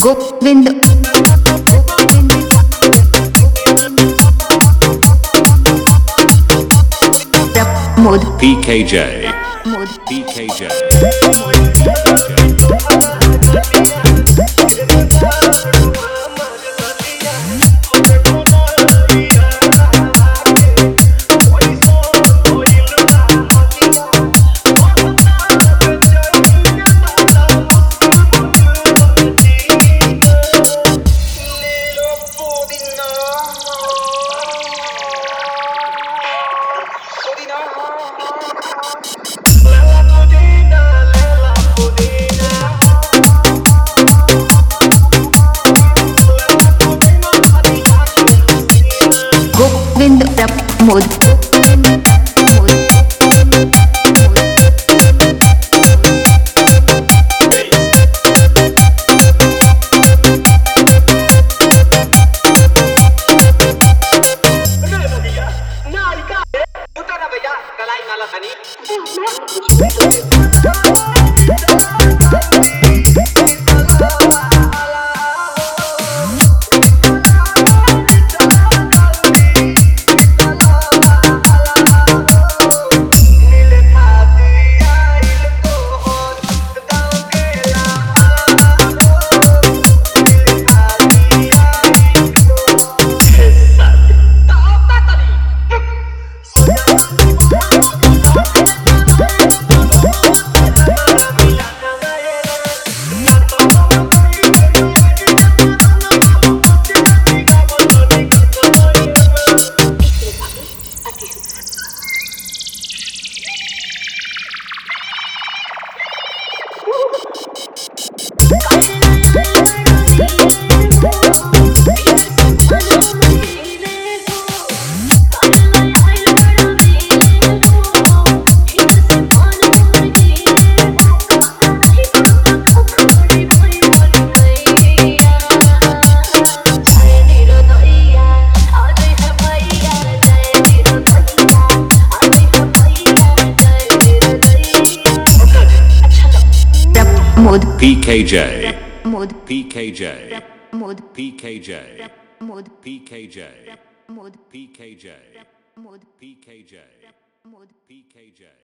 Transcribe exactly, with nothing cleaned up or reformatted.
Govind Pramod P K J Pramod P K J Govind Pramod P K J Pramod P K J Pramod P K J Pramod P K J Pramod P K J Pramod P K J Pramod P K J